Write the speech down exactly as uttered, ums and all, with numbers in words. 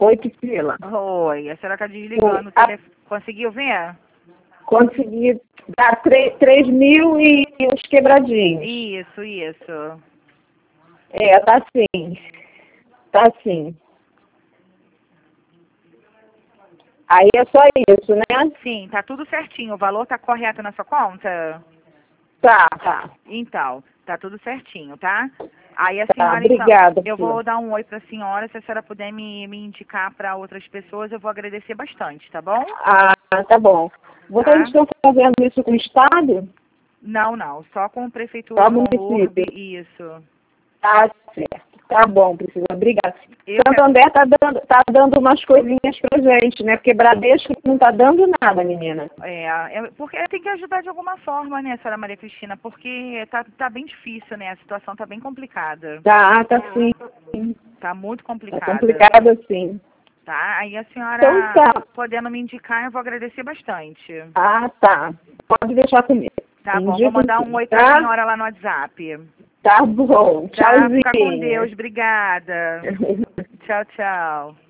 Oi, Priscila. Oi, a senhora está desligando. A... Tele... Conseguiu ver? Consegui dar três mil e uns quebradinhos. Isso, isso. É, tá sim. Tá sim. Aí é só isso, né? Sim, tá tudo certinho. O valor tá correto na sua conta? Tá, tá. Então, tá tudo certinho, tá? Aí a Tá, senhora, obrigada, então, eu vou filha. dar um oi pra senhora. Se a senhora puder me, me indicar para outras pessoas, eu vou agradecer bastante, tá bom? Ah, tá bom. Vocês Tá? estão fazendo isso com o Estado? Não, não. Só com prefeitura, Só com U R B, município? isso. Tá certo. Tá bom, Priscila. Obrigada. Eu Santo André tá dando, tá dando umas coisinhas pra gente, né? Porque Bradesco não tá dando nada, menina. É, é, porque tem que ajudar de alguma forma, né, senhora Maria Cristina? Porque tá, tá bem difícil, né? A situação tá bem complicada. Tá, tá sim. Tá muito Tá complicada. complicado sim. Tá? Aí a senhora, Então tá. podendo me indicar, eu vou agradecer bastante. Ah, tá. Pode deixar comigo. Tá bom, vou Indico mandar um sim, oi pra tá? senhora lá no WhatsApp. Tá bom. Tá? Fica com Tchauzinho. Deus, obrigada. Tchau, tchau.